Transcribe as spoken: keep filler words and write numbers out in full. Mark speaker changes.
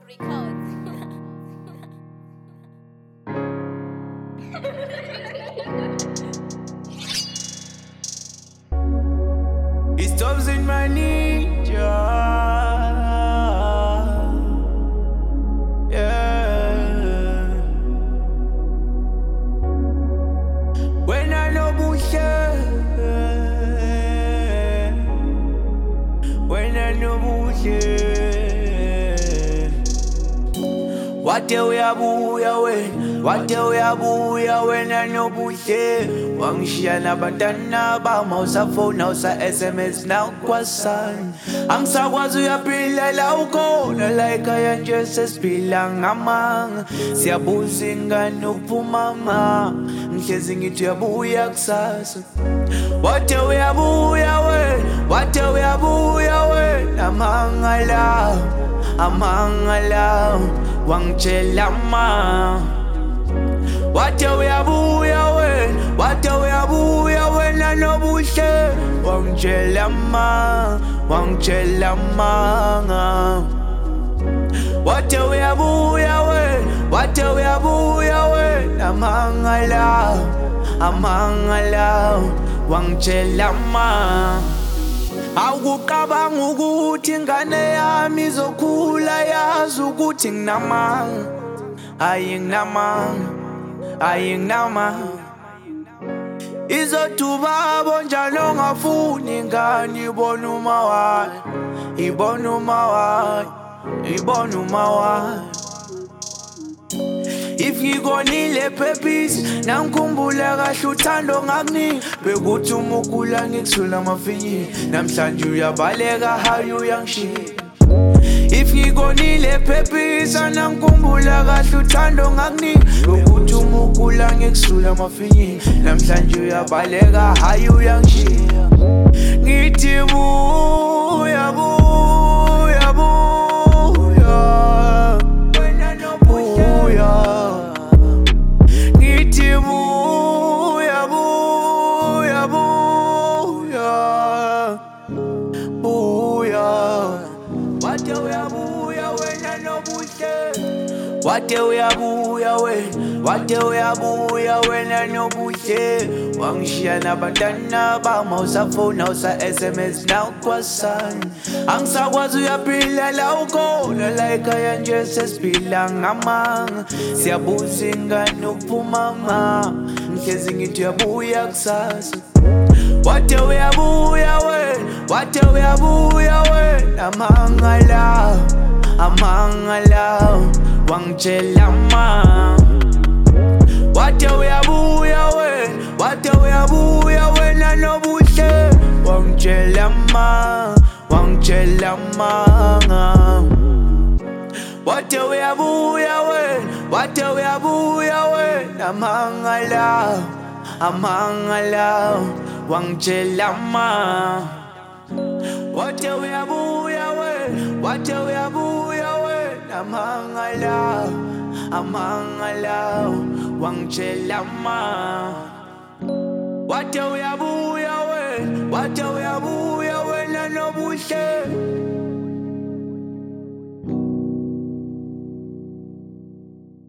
Speaker 1: He stops in my ninja. Yeah. When I know bullshit. When I know bullshit. What the way abuya when? What the way abuya when I know bullshit? Wang shia bandana ba mausa phone nausa S M S now kwasan. Ang sawazu ya pila lauko na like ayan Jesus bilang amang. Siyabuzinga nupumama. Nhlezi ngithi yabuya kusasa. What the way abuya when? What the way abuya when? Amangala, amangala. Wang chelama. What the way abuya when? What the way abuya when? I know bullshit. Wang chelama, wang chelama. What the way abuya when? What the way abuya when? Amangala, amangala. Wang chelama. Awucabanga ukuthi ingane yami izokhula yazi ukuthi nginamanga. Ayinginamanga, ayinginamanga. Izothuba bonjalo ngafuni ingane ibona uma wayo, ibona uma wayo, ibona uma wayo. If ngikonile purpose nangikhumbula kahle uthando ngakunika bekuthi uma ugula ngikusula amafinyini namhlanje uyabaleka hayi uyangishiya. If ngikonile purpose nangikhumbula kahle uthando ngakunika bekuthi uma ugula ngikusula amafinyini namhlanje uyabaleka hayi uyangishiya. Ngithi buya buya buya wena nobuya. Buya, buya, buya, buya. What the way abuya when I know bullshit? What the way abuya when? What the way abuya when I know bullshit? Wang shia bandana ba mausa phone nausa S M S now kwasan. Ang sawazu ya pila lauko na like ayan Jesus bilang amang. Siyabuzinga nupumama. Nhlezi ngithi yabuya kusasa. What the way abuya when? What the way abuya when? Amangala, amangala. Wang chelama. What the way abuya when? What the way abuya when? I know bullshit. Wang chelama, wang chelama. What the way abuya when? What the way abuya when? Amangala, amangala. Wang chelama. What the way abuya when? What the way abuya when? Amangala, amangala. Wang chelama. What the way abuya when? What the way abuya when? I know bullshit.